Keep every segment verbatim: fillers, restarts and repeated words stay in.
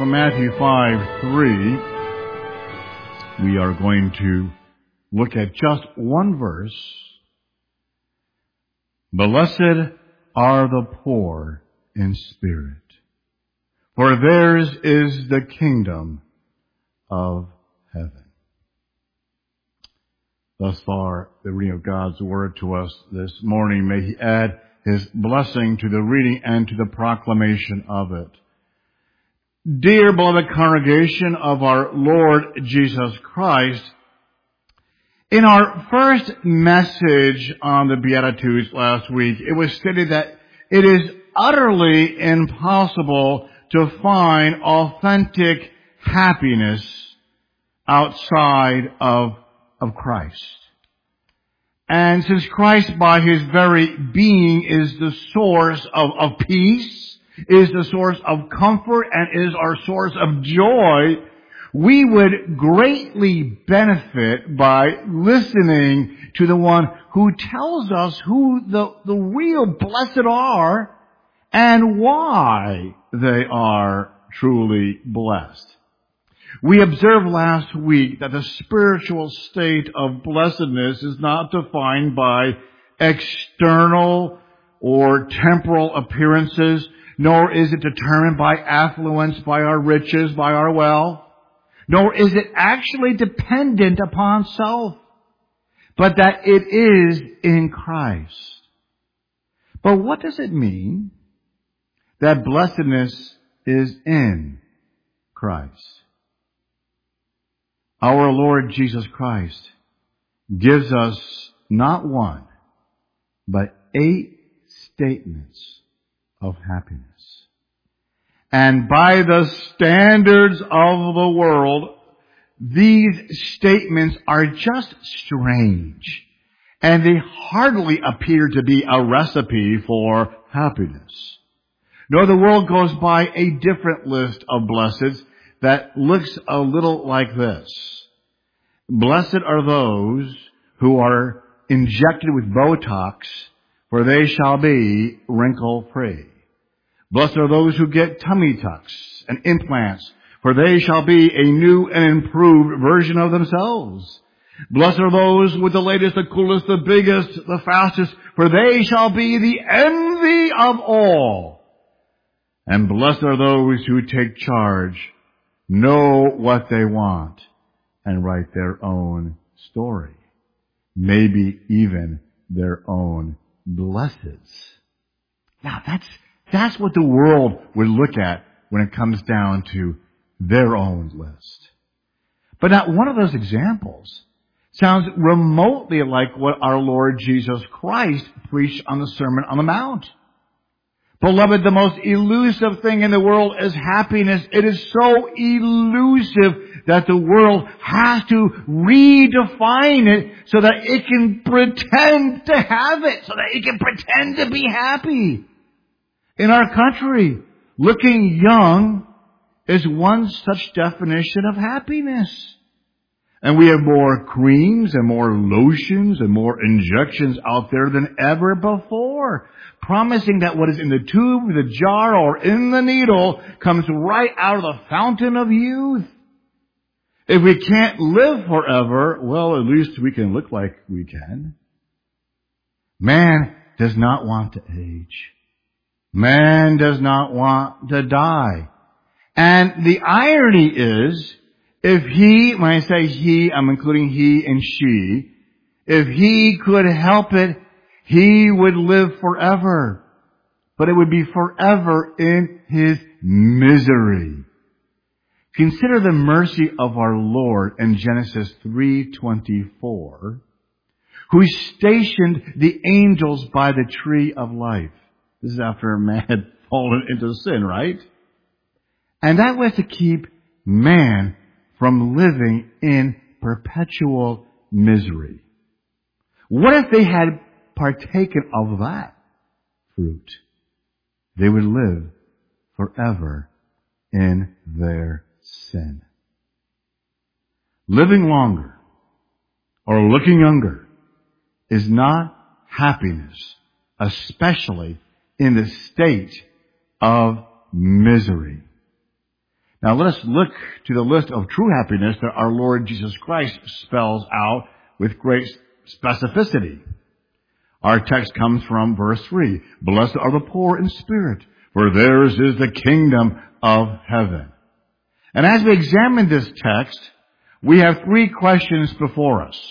from Matthew five three, we are going to look at just one verse. Blessed are the poor in spirit, for theirs is the kingdom of heaven. Thus far, the reading of God's Word to us this morning. May He add His blessing to the reading and to the proclamation of it. Dear beloved congregation of our Lord Jesus Christ, in our first message on the Beatitudes last week, it was stated that it is utterly impossible to find authentic happiness outside of, of Christ. And since Christ by His very being is the source of, of peace, is the source of comfort, and is our source of joy, we would greatly benefit by listening to the one who tells us who the, the real blessed are and why they are truly blessed. We observed last week that the spiritual state of blessedness is not defined by external or temporal appearances, nor is it determined by affluence, by our riches, by our wealth, nor is it actually dependent upon self, but that it is in Christ. But what does it mean that blessedness is in Christ? Our Lord Jesus Christ gives us not one, but eight statements of happiness. And by the standards of the world, these statements are just strange, and they hardly appear to be a recipe for happiness. No, the world goes by a different list of blesseds that looks a little like this. Blessed are those who are injected with Botox, for they shall be wrinkle-free. Blessed are those who get tummy tucks and implants, for they shall be a new and improved version of themselves. Blessed are those with the latest, the coolest, the biggest, the fastest, for they shall be the envy of all. And blessed are those who take charge, know what they want, and write their own story. Maybe even their own blesseds. Now that's, that's what the world would look at when it comes down to their own list. But not one of those examples sounds remotely like what our Lord Jesus Christ preached on the Sermon on the Mount. Beloved, the most elusive thing in the world is happiness. It is so elusive that the world has to redefine it so that it can pretend to have it, so that it can pretend to be happy. In our country, looking young is one such definition of happiness. And we have more creams and more lotions and more injections out there than ever before, promising that what is in the tube, the jar, or in the needle comes right out of the fountain of youth. If we can't live forever, well, at least we can look like we can. Man does not want to age. Man does not want to die. And the irony is, if he, when I say he, I'm including he and she, if he could help it, he would live forever. But it would be forever in his misery. Consider the mercy of our Lord in Genesis three twenty-four, who stationed the angels by the tree of life. This is after man had fallen into sin, right? And that was to keep man from living in perpetual misery. What if they had partaken of that fruit? They would live forever in their sin. Living longer or looking younger is not happiness, especially in the state of misery. Now let us look to the list of true happiness that our Lord Jesus Christ spells out with great specificity. Our text comes from verse three. Blessed are the poor in spirit, for theirs is the kingdom of heaven. And as we examine this text, we have three questions before us.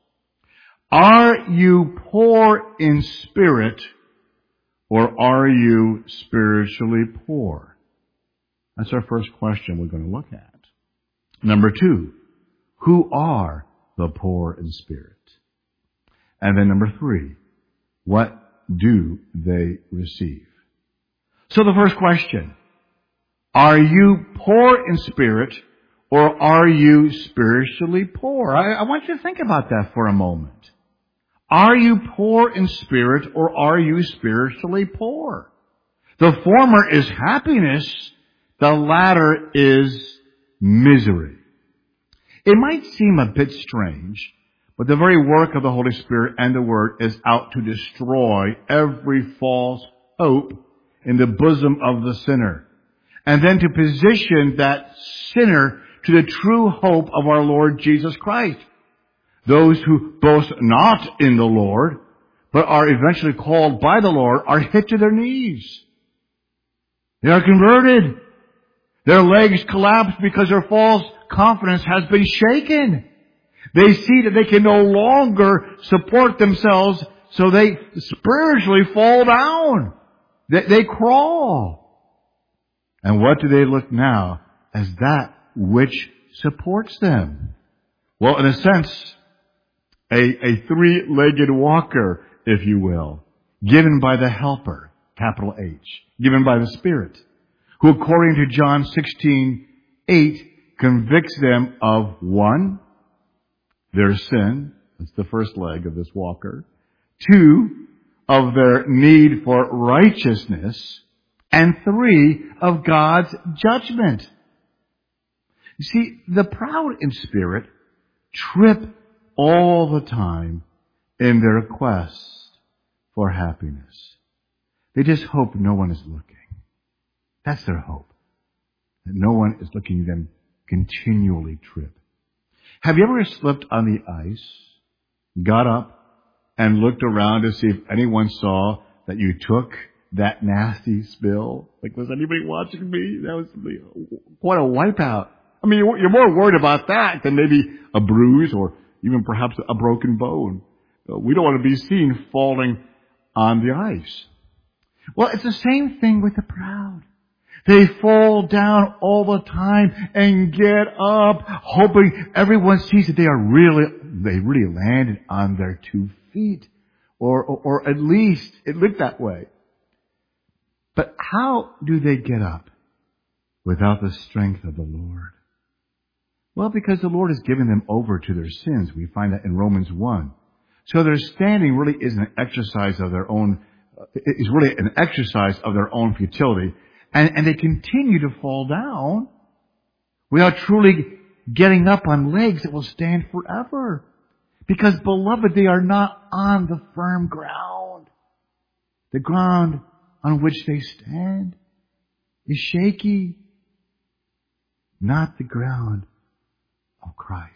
Are you poor in spirit, or are you spiritually poor? That's our first question we're going to look at. Number two, who are the poor in spirit? And then number three, what do they receive? So the first question, are you poor in spirit, or are you spiritually poor? I, I want you to think about that for a moment. Are you poor in spirit, or are you spiritually poor? The former is happiness. The latter is misery. It might seem a bit strange, but the very work of the Holy Spirit and the Word is out to destroy every false hope in the bosom of the sinner, and then to position that sinner to the true hope of our Lord Jesus Christ. Those who boast not in the Lord, but are eventually called by the Lord, are hit to their knees. They are converted. Their legs collapse because their false confidence has been shaken. They see that they can no longer support themselves, so they spiritually fall down. They, they crawl. And what do they look now as that which supports them? Well, in a sense, a, a three-legged walker, if you will, given by the Helper, capital H, given by the Spirit, who according to John sixteen eight convicts them of one, their sin. That's the first leg of this walker. Two, of their need for righteousness. And three, of God's judgment. You see, the proud in spirit trip all the time in their quest for happiness. They just hope no one is looking. That's their hope. That no one is looking at them continually trip. Have you ever slipped on the ice, got up, and looked around to see if anyone saw that you took that nasty spill? Like, was anybody watching me? That was quite a wipeout. I mean, you're more worried about that than maybe a bruise or even perhaps a broken bone. We don't want to be seen falling on the ice. Well, it's the same thing with the proud. They fall down all the time and get up, hoping everyone sees that they are really, they really landed on their two feet. Or, or, or at least it looked that way. But how do they get up without the strength of the Lord? Well, because the Lord has given them over to their sins. We find that in Romans one. So their standing really is an exercise of their own, is really an exercise of their own futility. And, and they continue to fall down without truly getting up on legs that will stand forever. Because, beloved, they are not on the firm ground. The ground on which they stand is shaky, not the ground of Christ.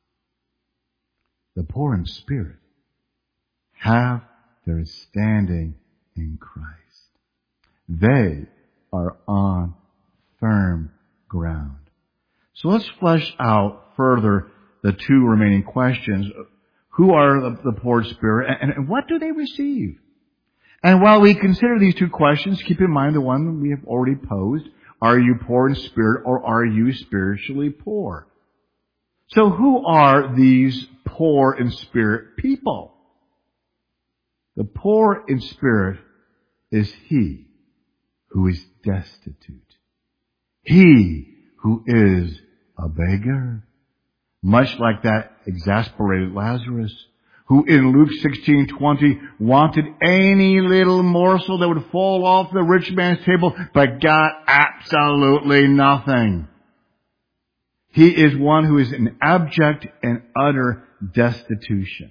The poor in spirit have their standing in Christ. They are on firm ground. So let's flesh out further the two remaining questions. Who are the, the poor in spirit, and, and what do they receive? And while we consider these two questions, keep in mind the one we have already posed. Are you poor in spirit, or are you spiritually poor? So who are these poor in spirit people? The poor in spirit is he who is destitute. He who is a beggar. Much like that exasperated Lazarus, who in Luke sixteen twenty wanted any little morsel that would fall off the rich man's table, but got absolutely nothing. He is one who is in abject and utter destitution.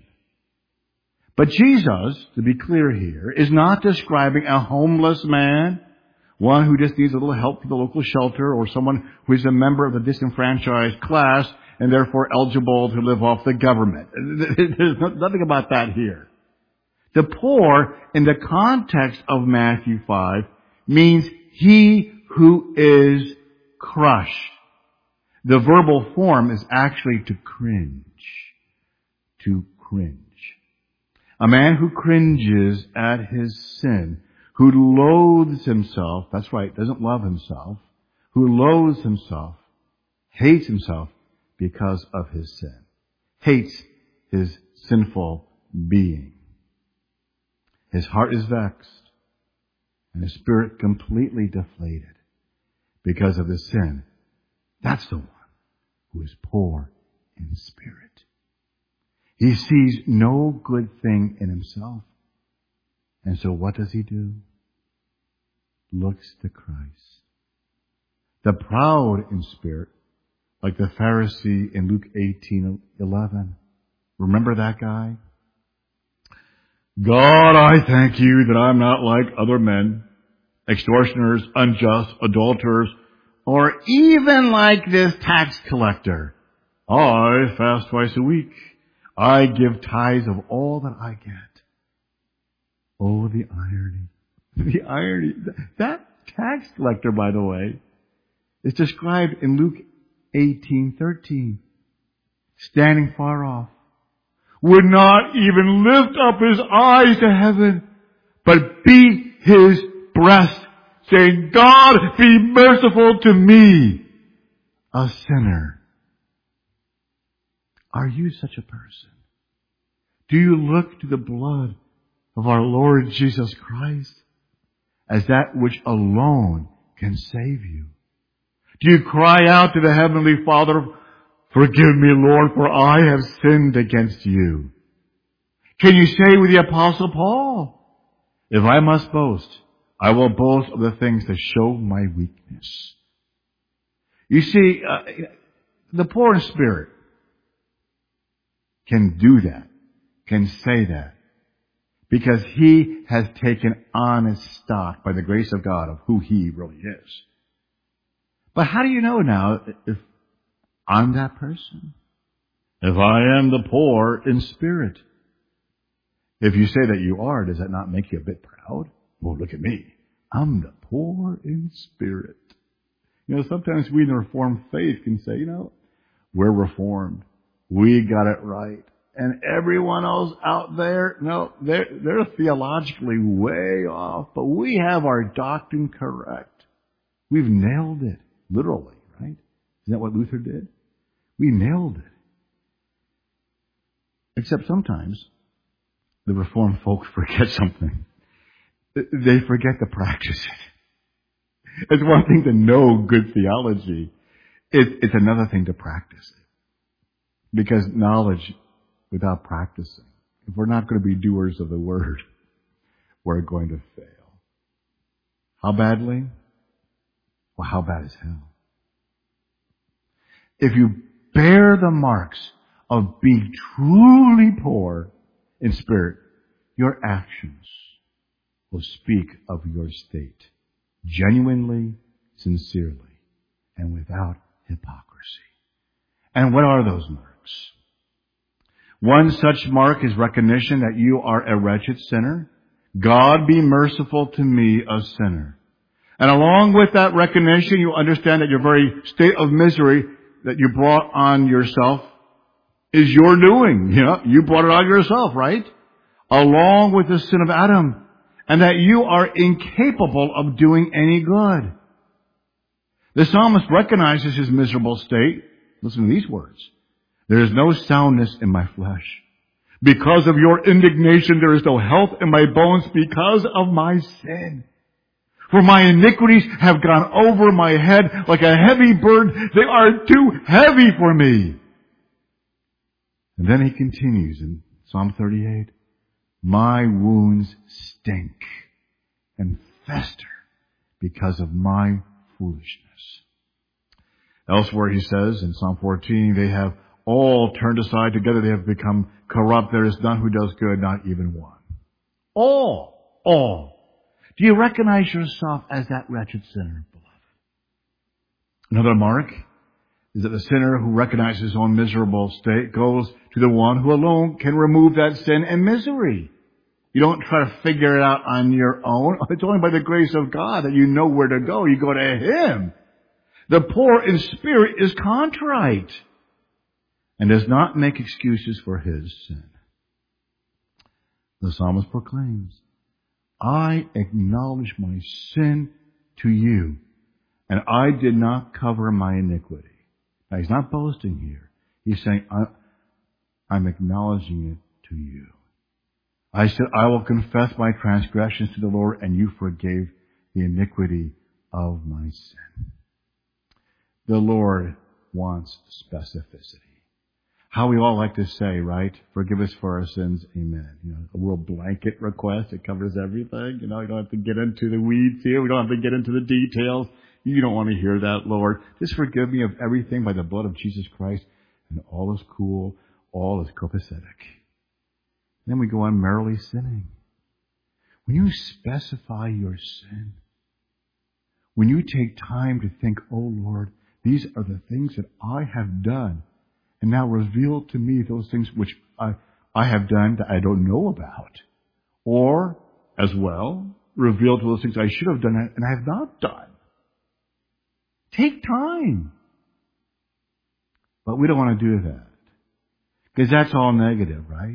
But Jesus, to be clear here, is not describing a homeless man One who just needs a little help from the local shelter, or someone who is a member of the disenfranchised class and therefore eligible to live off the government. There's nothing about that here. The poor, in the context of Matthew five, means he who is crushed. The verbal form is actually to cringe. To cringe. A man who cringes at his sin, who loathes himself, that's right, doesn't love himself, who loathes himself, hates himself because of his sin, hates his sinful being. His heart is vexed, and his spirit completely deflated because of his sin. That's the one who is poor in spirit. He sees no good thing in himself. And so what does he do? Looks to Christ. The proud in spirit, like the Pharisee in Luke eighteen eleven. Remember that guy? God, I thank you that I'm not like other men, extortioners, unjust, adulterers, or even like this tax collector. I fast twice a week. I give tithes of all that I get. Oh, the irony. The irony. That tax collector, by the way, is described in Luke eighteen thirteen. Standing far off, would not even lift up his eyes to heaven, but beat his breast, saying, God, be merciful to me, a sinner. Are you such a person? Do you look to the blood of our Lord Jesus Christ as that which alone can save you? Do you cry out to the Heavenly Father, forgive me, Lord, for I have sinned against you? Can you say with the Apostle Paul, if I must boast, I will boast of the things that show my weakness? You see, uh, the poor in spirit can do that, can say that, because he has taken honest stock by the grace of God of who he really is. But how do you know now if I'm that person? If I am the poor in spirit? If you say that you are, does that not make you a bit proud? Well, look at me. I'm the poor in spirit. You know, sometimes we in the Reformed faith can say, you know, we're Reformed. We got it right. And everyone else out there, no, they're, they're theologically way off, but we have our doctrine correct. We've nailed it, literally, right? Isn't that what Luther did? We nailed it. Except sometimes the Reformed folks forget something. They forget to practice it. It's one thing to know good theology. It, it's another thing to practice it. Because knowledge without practicing, if we're not going to be doers of the word, we're going to fail. How badly? Well, how bad is hell? If you bear the marks of being truly poor in spirit, your actions will speak of your state genuinely, sincerely, and without hypocrisy. And what are those marks? One such mark is recognition that you are a wretched sinner. God, be merciful to me, a sinner. And along with that recognition, you understand that your very state of misery that you brought on yourself is your doing. You know, you brought it on yourself, right? Along with the sin of Adam. And that you are incapable of doing any good. The psalmist recognizes his miserable state. Listen to these words. There is no soundness in my flesh. Because of your indignation, there is no health in my bones because of my sin. For my iniquities have gone over my head like a heavy burden. They are too heavy for me. And then he continues in Psalm thirty-eight. My wounds stink and fester because of my foolishness. Elsewhere he says in Psalm fourteen, they have all turned aside together. They have become corrupt. There is none who does good, not even one. All, all. Do you recognize yourself as that wretched sinner, beloved? Another mark is that the sinner who recognizes his own miserable state goes to the one who alone can remove that sin and misery. You don't try to figure it out on your own. It's only by the grace of God that you know where to go. You go to Him. The poor in spirit is contrite and does not make excuses for his sin. The psalmist proclaims, I acknowledge my sin to you, and I did not cover my iniquity. Now, he's not boasting here. He's saying, I, I'm acknowledging it to you. I said, I will confess my transgressions to the Lord, and you forgave the iniquity of my sin. The Lord wants specificity. How we all like to say, right? Forgive us for our sins, amen. You know, a real blanket request. It covers everything. You know, you don't have to get into the weeds here. We don't have to get into the details. You don't want to hear that, Lord. Just forgive me of everything by the blood of Jesus Christ. And all is cool. All is copacetic. Then we go on merrily sinning. When you specify your sin, when you take time to think, oh Lord, these are the things that I have done, and now reveal to me those things which I, I have done that I don't know about. Or, as well, reveal to those things I should have done and I have not done. Take time. But we don't want to do that. Because that's all negative, right?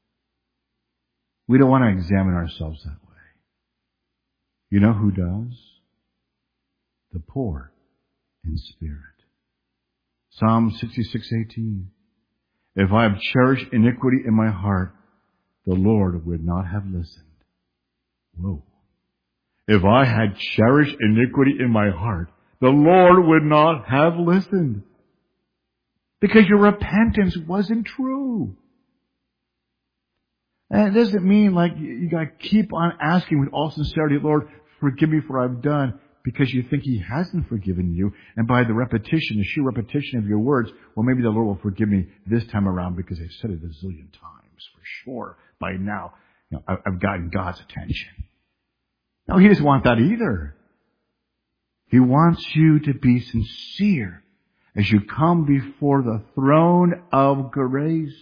We don't want to examine ourselves that way. You know who does? The poor in spirit. Psalm sixty-six eighteen. If I have cherished iniquity in my heart, the Lord would not have listened. Whoa. If I had cherished iniquity in my heart, the Lord would not have listened. Because your repentance wasn't true. And it doesn't mean like you got to keep on asking with all sincerity, Lord, forgive me for what I've done, because you think He hasn't forgiven you. And by the repetition, the sheer repetition of your words, well, maybe the Lord will forgive me this time around because I've said it a zillion times for sure. By now, you know, I've gotten God's attention. No, He doesn't want that either. He wants you to be sincere as you come before the throne of grace.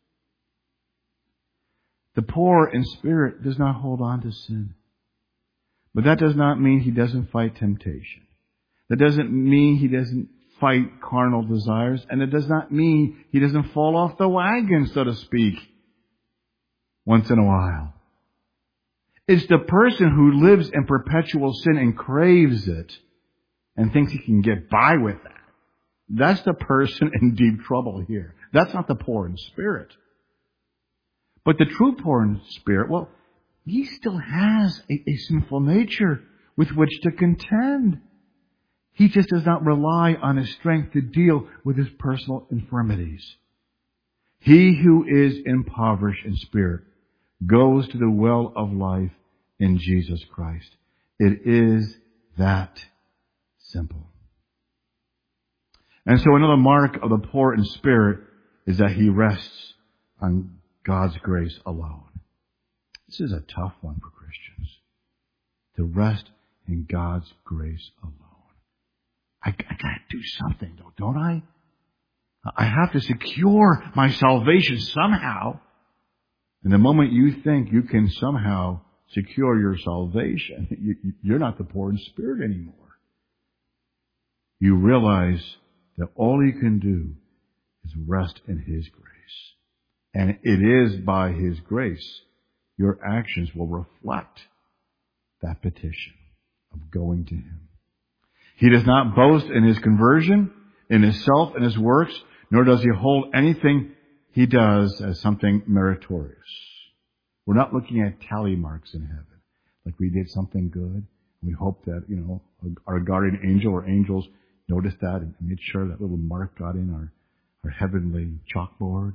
The poor in spirit does not hold on to sin. But that does not mean he doesn't fight temptation. That doesn't mean he doesn't fight carnal desires. And it does not mean he doesn't fall off the wagon, so to speak, once in a while. It's the person who lives in perpetual sin and craves it and thinks he can get by with that. That's the person in deep trouble here. That's not the poor in spirit. But the true poor in spirit, well, he still has a, a sinful nature with which to contend. He just does not rely on his strength to deal with his personal infirmities. He who is impoverished in spirit goes to the well of life in Jesus Christ. It is that simple. And so another mark of the poor in spirit is that he rests on God's grace alone. This is a tough one for Christians, to rest in God's grace alone. I, I gotta do something though, don't I? I have to secure my salvation somehow. And the moment you think you can somehow secure your salvation, you, you're not the poor in spirit anymore. You realize that all you can do is rest in His grace. And it is by His grace your actions will reflect that petition of going to Him. He does not boast in His conversion, in His self, in His works, nor does He hold anything He does as something meritorious. We're not looking at tally marks in heaven, like we did something good. We hope that, you know, our guardian angel or angels noticed that and made sure that little mark got in our, our heavenly chalkboard.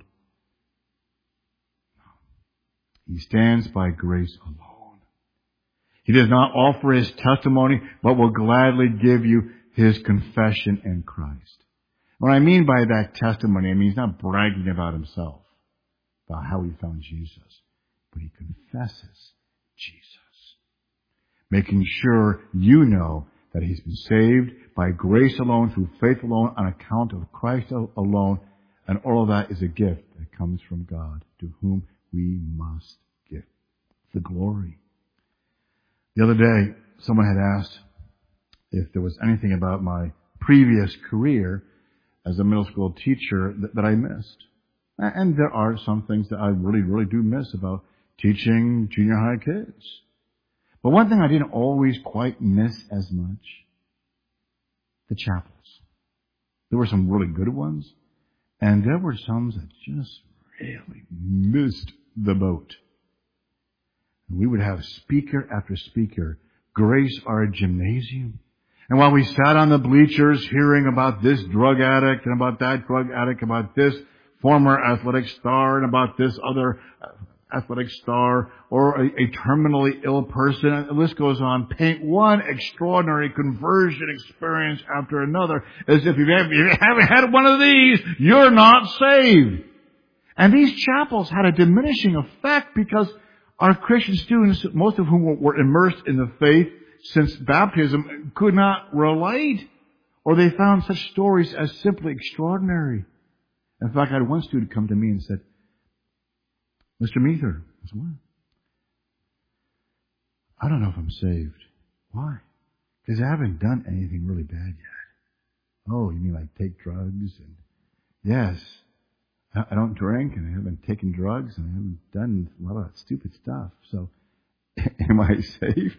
He stands by grace alone. He does not offer his testimony, but will gladly give you his confession in Christ. What I mean by that testimony, I mean he's not bragging about himself, about how he found Jesus, but he confesses Jesus. making sure you know that he's been saved by grace alone, through faith alone, on account of Christ alone, and all of that is a gift that comes from God, to whom we must give the glory. The other day, someone had asked if there was anything about my previous career as a middle school teacher that, that I missed. And there are some things that I really, really do miss about teaching junior high kids. But one thing I didn't always quite miss as much, the chapels. There were some really good ones, and there were some that just really missed the boat. And we would have speaker after speaker grace our gymnasium. And while we sat on the bleachers hearing about this drug addict and about that drug addict, about this former athletic star and about this other athletic star, or a, a terminally ill person, and the list goes on, paint one extraordinary conversion experience after another, as if you haven't, you haven't had one of these, you're not saved. And these chapels had a diminishing effect because our Christian students, most of whom were immersed in the faith since baptism, could not relate, or they found such stories as simply extraordinary. In fact, I had one student come to me and said, Mister Meether, I said, what? I don't know if I'm saved. Why? Because I haven't done anything really bad yet. Oh, you mean like take drugs? And yes, I don't drink and I haven't taken drugs and I haven't done a lot of stupid stuff. So, am I saved?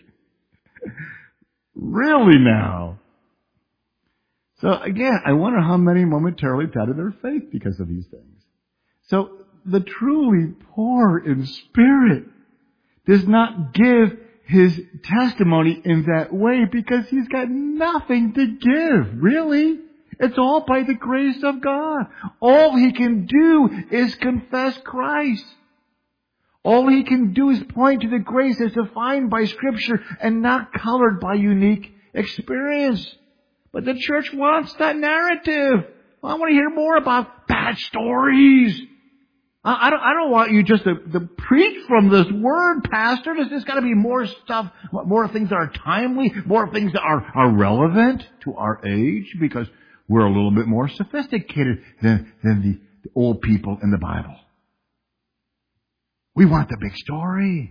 Really now? So again, I wonder how many momentarily doubted their faith because of these things. So, the truly poor in spirit does not give his testimony in that way because he's got nothing to give, really. It's all by the grace of God. All he can do is confess Christ. All he can do is point to the grace that's defined by Scripture and not colored by unique experience. But the church wants that narrative. Well, I want to hear more about bad stories. I don't, I don't want you just to, to preach from this word, Pastor. There's, there's got to be more stuff, more things that are timely, more things that are, are relevant to our age, because we're a little bit more sophisticated than, than the, the old people in the Bible. We want the big story.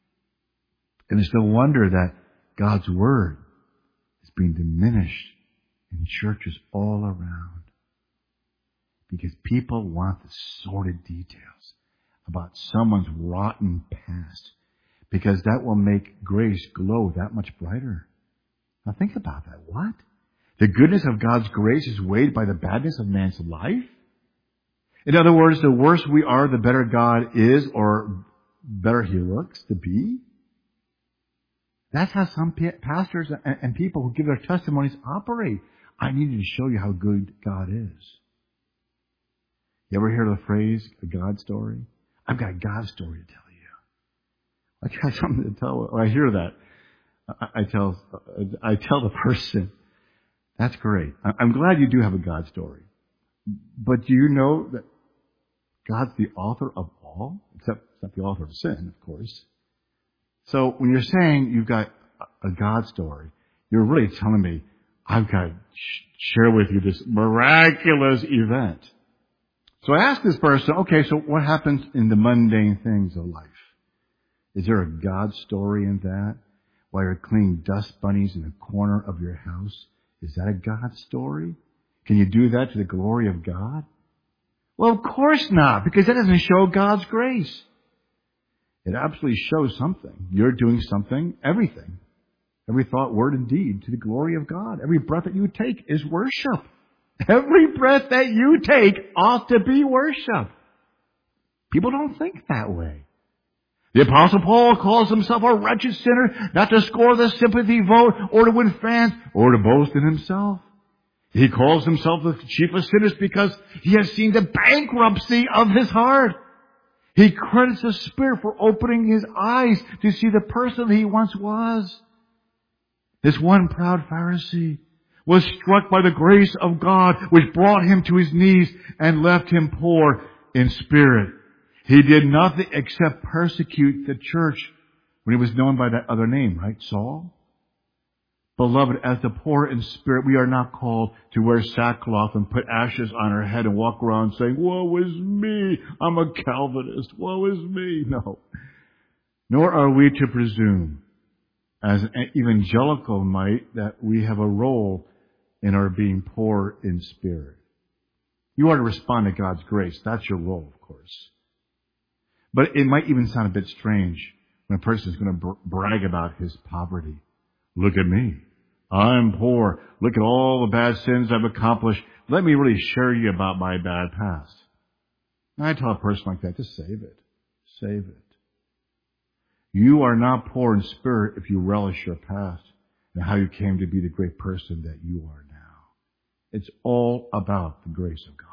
And it's no wonder that God's Word is being diminished in churches all around. Because people want the sordid details about someone's rotten past. Because that will make grace glow that much brighter. Now think about that. What? The goodness of God's grace is weighed by the badness of man's life? In other words, the worse we are, the better God is, or better He looks to be? That's how some pastors and people who give their testimonies operate. I needed to show you how good God is. You ever hear the phrase, a God story? I've got a God story to tell you. I got something to tell. When I hear that, I, I tell, I tell the person, that's great. I'm glad you do have a God story. But do you know that God's the author of all? Except, except the author of sin, of course. So when you're saying you've got a God story, you're really telling me, I've got to share with you this miraculous event. So I asked this person, okay, so what happens in the mundane things of life? Is there a God story in that? While you're cleaning dust bunnies in the corner of your house, is that a God story? Can you do that to the glory of God? Well, of course not, because that doesn't show God's grace. It absolutely shows something. You're doing something, everything. Every thought, word, and deed to the glory of God. Every breath that you take is worship. Every breath that you take ought to be worship. People don't think that way. The Apostle Paul calls himself a wretched sinner, not to score the sympathy vote or to win fans or to boast in himself. He calls himself the chief of sinners because he has seen the bankruptcy of his heart. He credits the Spirit for opening his eyes to see the person that he once was. This one proud Pharisee was struck by the grace of God, which brought him to his knees and left him poor in spirit. He did nothing except persecute the church when he was known by that other name, right? Saul. Beloved, as the poor in spirit, we are not called to wear sackcloth and put ashes on our head and walk around saying, woe is me, I'm a Calvinist, woe is me. No. Nor are we to presume, as an evangelical might, that we have a role in our being poor in spirit. You are to respond to God's grace. That's your role, of course. But it might even sound a bit strange when a person is going to br- brag about his poverty. Look at me. I'm poor. Look at all the bad sins I've accomplished. Let me really share you about my bad past. And I tell a person like that, just save it. Save it. You are not poor in spirit if you relish your past and how you came to be the great person that you are now. It's all about the grace of God.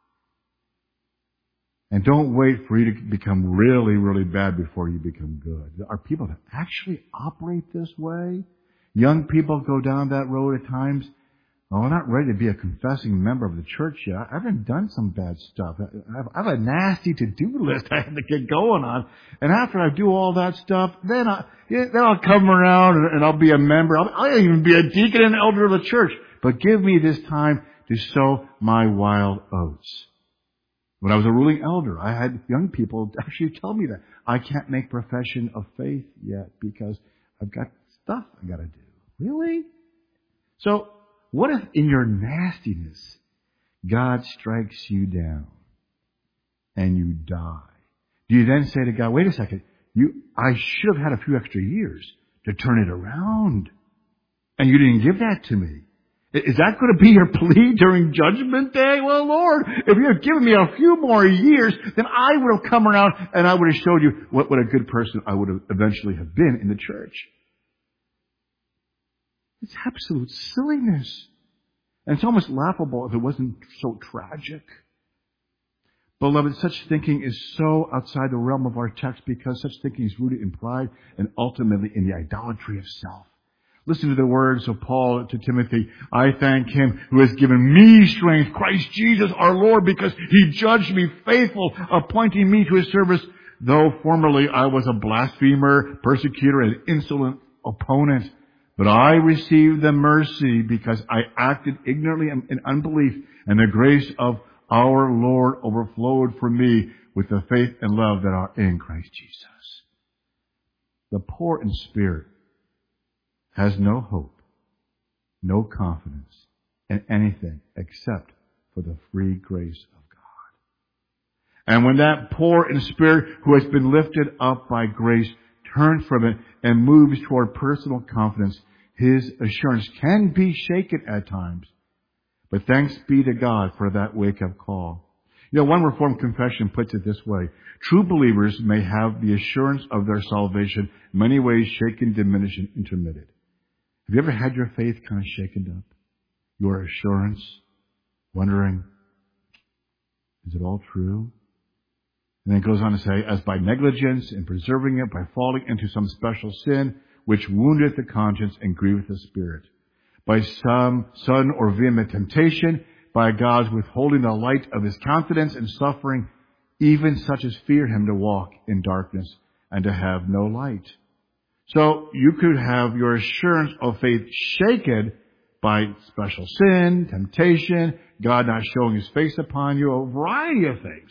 And don't wait for you to become really, really bad before you become good. There are people that actually operate this way. Young people go down that road at times. Oh, I'm not ready to be a confessing member of the church yet. I haven't done some bad stuff. I have a nasty to-do list I have to get going on. And after I do all that stuff, then, I, then I'll come around and I'll be a member. I'll, I'll even be a deacon and elder of the church. But give me this time to sow my wild oats. When I was a ruling elder, I had young people actually tell me that I can't make profession of faith yet because I've got stuff I got to do. Really? So, what if in your nastiness, God strikes you down and you die? Do you then say to God, wait a second, you, I should have had a few extra years to turn it around, and you didn't give that to me? Is that going to be your plea during Judgment Day? Well, Lord, if you had given me a few more years, then I would have come around and I would have showed you what, what a good person I would have eventually have been in the church. It's absolute silliness. And it's almost laughable if it wasn't so tragic. Beloved, such thinking is so outside the realm of our text because such thinking is rooted in pride and ultimately in the idolatry of self. Listen to the words of Paul to Timothy. I thank Him who has given me strength, Christ Jesus our Lord, because He judged me faithful, appointing me to His service, though formerly I was a blasphemer, persecutor, and insolent opponent. But I received the mercy because I acted ignorantly in unbelief, and the grace of our Lord overflowed for me with the faith and love that are in Christ Jesus. The poor in spirit has no hope, no confidence in anything except for the free grace of God. And when that poor in spirit who has been lifted up by grace turns from it and moves toward personal confidence, his assurance can be shaken at times. But thanks be to God for that wake-up call. You know, one Reformed confession puts it this way. True believers may have the assurance of their salvation in many ways shaken, diminished, and intermitted. Have you ever had your faith kind of shaken up? Your assurance? Wondering, is it all true? And then it goes on to say, as by negligence in preserving it, by falling into some special sin, which woundeth the conscience and grieveth the spirit. By some sudden or vehement temptation, by God's withholding the light of His countenance and suffering, even such as fear Him to walk in darkness and to have no light. So you could have your assurance of faith shaken by special sin, temptation, God not showing His face upon you, a variety of things.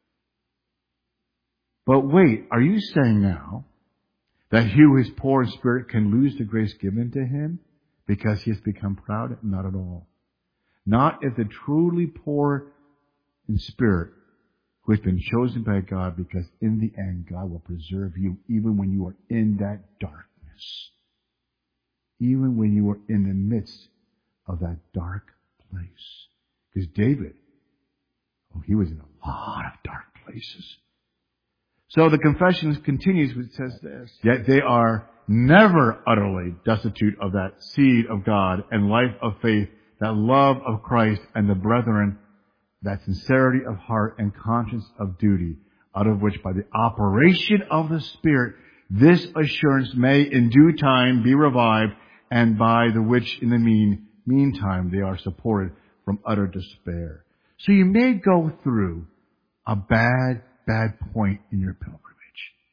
But wait, are you saying now that he who is poor in spirit can lose the grace given to him because he has become proud? Not at all. Not if the truly poor in spirit who has been chosen by God, because in the end God will preserve you even when you are in that darkness. Even when you are in the midst of that dark place. Because David, oh, he was in a lot of dark places. So the confession continues, which says this. Yet they are never utterly destitute of that seed of God and life of faith, that love of Christ and the brethren, that sincerity of heart and conscience of duty, out of which by the operation of the Spirit, this assurance may in due time be revived, and by the which in the mean, meantime they are supported from utter despair. So you may go through a bad, bad point in your pilgrimage.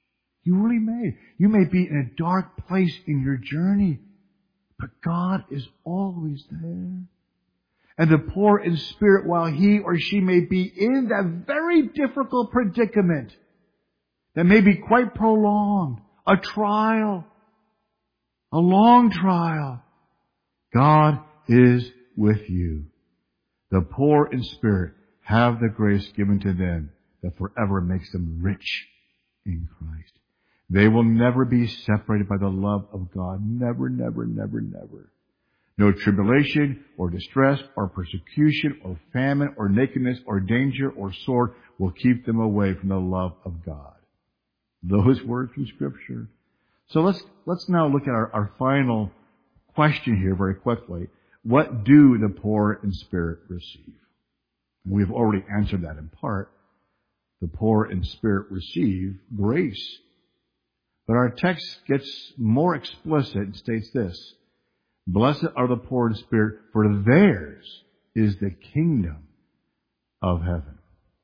You really may. You may be in a dark place in your journey, but God is always there. And the poor in spirit, while he or she may be in that very difficult predicament that may be quite prolonged, a trial, a long trial, God is with you. The poor in spirit have the grace given to them that forever makes them rich in Christ. They will never be separated by the love of God. Never, never, never, never. No tribulation or distress or persecution or famine or nakedness or danger or sword will keep them away from the love of God. Those words from Scripture. So let's, let's now look at our, our final question here very quickly. What do the poor in spirit receive? We've already answered that in part. The poor in spirit receive grace. But our text gets more explicit and states this: blessed are the poor in spirit, for theirs is the kingdom of heaven.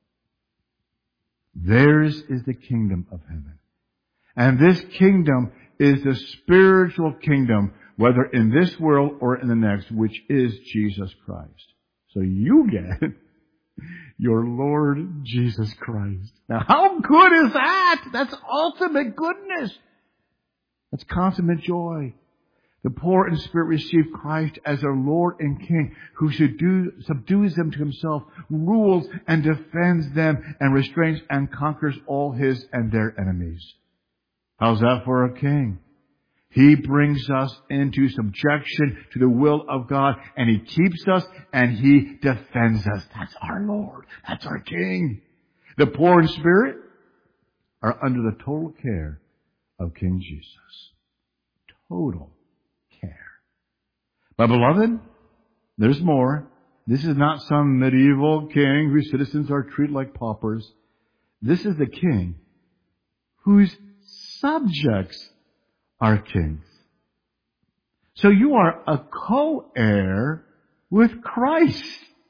Theirs is the kingdom of heaven. And this kingdom is the spiritual kingdom, whether in this world or in the next, which is Jesus Christ. So you get your Lord Jesus Christ. Now, how good is that? That's ultimate goodness. That's consummate joy. The poor in spirit receive Christ as their Lord and King, who subdues them to himself, rules and defends them, and restrains and conquers all his and their enemies. How's that for a king? He brings us into subjection to the will of God, and he keeps us, and he defends us. That's our Lord. That's our King. The poor in spirit are under the total care of King Jesus. Total care. But beloved, there's more. This is not some medieval king whose citizens are treated like paupers. This is the king whose subjects are kings. So you are a co-heir with Christ.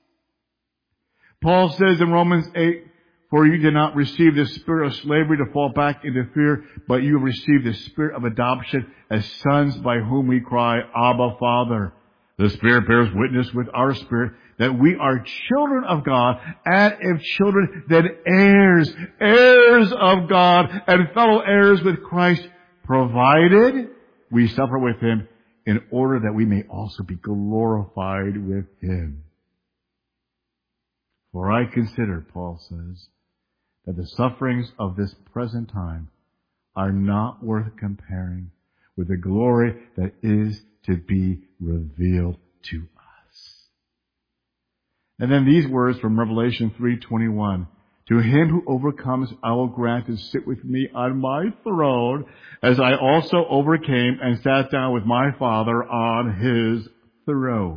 Paul says in Romans eight, for you did not receive the spirit of slavery to fall back into fear, but you have received the spirit of adoption as sons, by whom we cry, Abba, Father. The Spirit bears witness with our spirit that we are children of God, and if children, then heirs, heirs of God, and fellow heirs with Christ, provided we suffer with him, in order that we may also be glorified with him. For I consider, Paul says, that the sufferings of this present time are not worth comparing with the glory that is to be revealed to us. And then these words from Revelation three twenty-one. To him who overcomes, I will grant to sit with me on my throne, as I also overcame and sat down with my Father on his throne.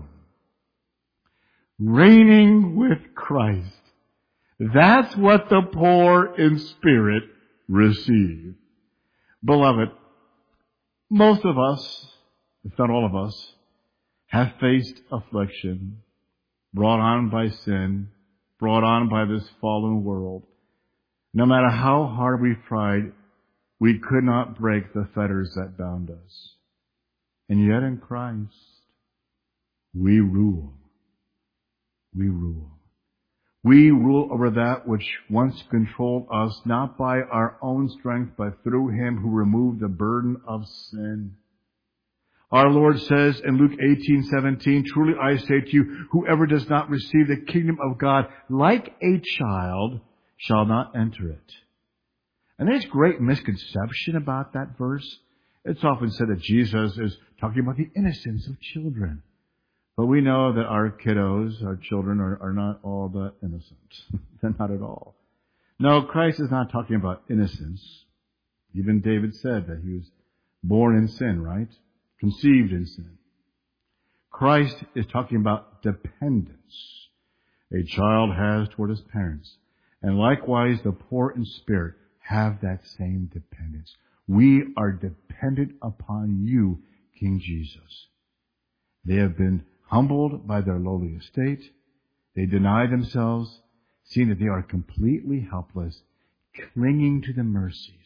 Reigning with Christ. That's what the poor in spirit receive. Beloved, most of us, if not all of us, have faced affliction brought on by sin, brought on by this fallen world. No matter how hard we've tried, we could not break the fetters that bound us. And yet in Christ, we rule. We rule. We rule over that which once controlled us, not by our own strength, but through him who removed the burden of sin. Our Lord says in Luke eighteen seventeen, truly I say to you, whoever does not receive the kingdom of God like a child shall not enter it. And there's great misconception about that verse. It's often said that Jesus is talking about the innocence of children. But we know that our kiddos, our children, are, are not all that innocent. They're not at all. No, Christ is not talking about innocence. Even David said that he was born in sin, right? Conceived in sin. Christ is talking about dependence a child has toward his parents. And likewise, the poor in spirit have that same dependence. We are dependent upon you, King Jesus. They have been humbled by their lowly estate. They deny themselves, seeing that they are completely helpless, clinging to the mercies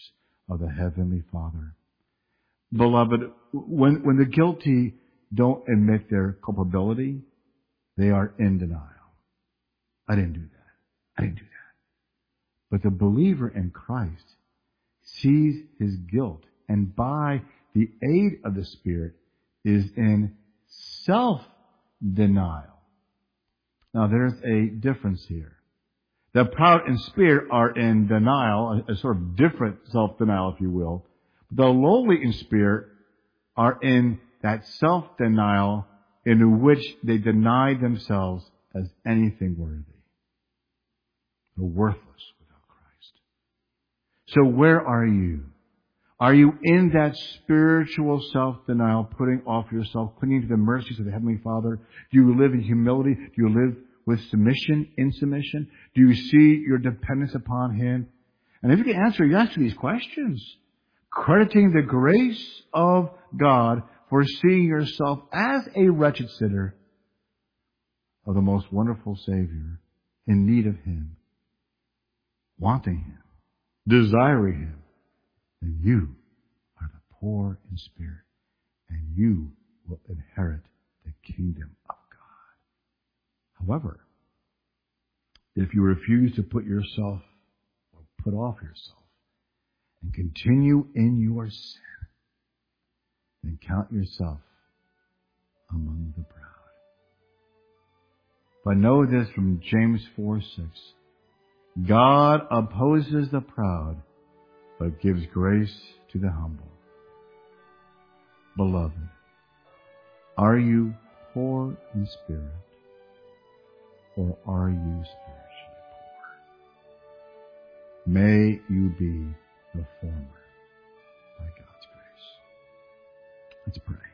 of the Heavenly Father. Beloved, when, when the guilty don't admit their culpability, they are in denial. I didn't do that. I didn't do that. But the believer in Christ sees his guilt, and by the aid of the Spirit is in self-denial. Now there's a difference here. The proud in spirit are in denial, a, a sort of different self-denial, if you will. The lowly in spirit are in that self-denial in which they deny themselves as anything worthy. They're worthless without Christ. So where are you? Are you in that spiritual self-denial, putting off yourself, clinging to the mercies of the Heavenly Father? Do you live in humility? Do you live with submission, in submission? Do you see your dependence upon Him? And if you can answer yes to these questions, crediting the grace of God for seeing yourself as a wretched sinner of the most wonderful Savior, in need of Him, wanting Him, desiring Him, then you are the poor in spirit, and you will inherit the kingdom of God. However, if you refuse to put yourself or put off yourself and continue in your sin, then count yourself among the proud. But know this from James four six. God opposes the proud, but gives grace to the humble. Beloved, are you poor in spirit, or are you spiritually poor? May you be the former by God's grace. Let's pray.